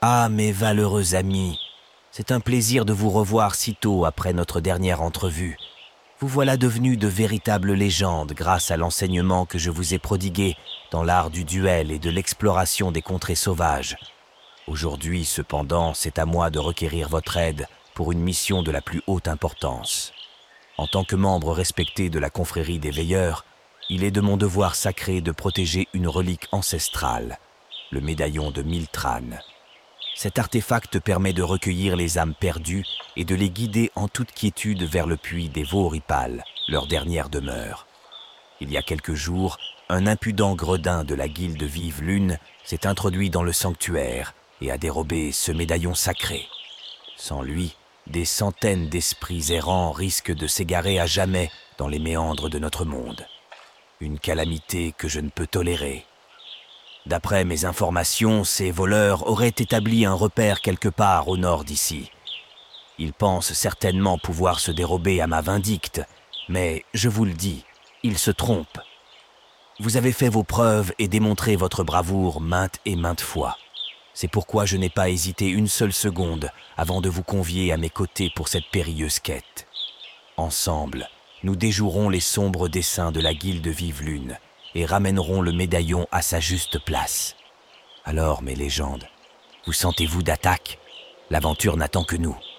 Ah, mes valeureux amis, c'est un plaisir de vous revoir si tôt après notre dernière entrevue. Vous voilà devenus de véritables légendes grâce à l'enseignement que je vous ai prodigué dans l'art du duel et de l'exploration des contrées sauvages. Aujourd'hui, cependant, c'est à moi de requérir votre aide pour une mission de la plus haute importance. En tant que membre respecté de la confrérie des veilleurs, il est de mon devoir sacré de protéger une relique ancestrale, le médaillon de Miltran. Cet artefact permet de recueillir les âmes perdues et de les guider en toute quiétude vers le puits des Vauxripales, leur dernière demeure. Il y a quelques jours, un impudent gredin de la guilde Vive Lune s'est introduit dans le sanctuaire et a dérobé ce médaillon sacré. Sans lui, des centaines d'esprits errants risquent de s'égarer à jamais dans les méandres de notre monde. Une calamité que je ne peux tolérer. D'après mes informations, ces voleurs auraient établi un repère quelque part au nord d'ici. Ils pensent certainement pouvoir se dérober à ma vindicte, mais je vous le dis, ils se trompent. Vous avez fait vos preuves et démontré votre bravoure maintes et maintes fois. C'est pourquoi je n'ai pas hésité une seule seconde avant de vous convier à mes côtés pour cette périlleuse quête. Ensemble, nous déjouerons les sombres desseins de la guilde Vive Lune et ramènerons le médaillon à sa juste place. Alors, mes légendes, vous sentez-vous d'attaque? L'aventure n'attend que nous.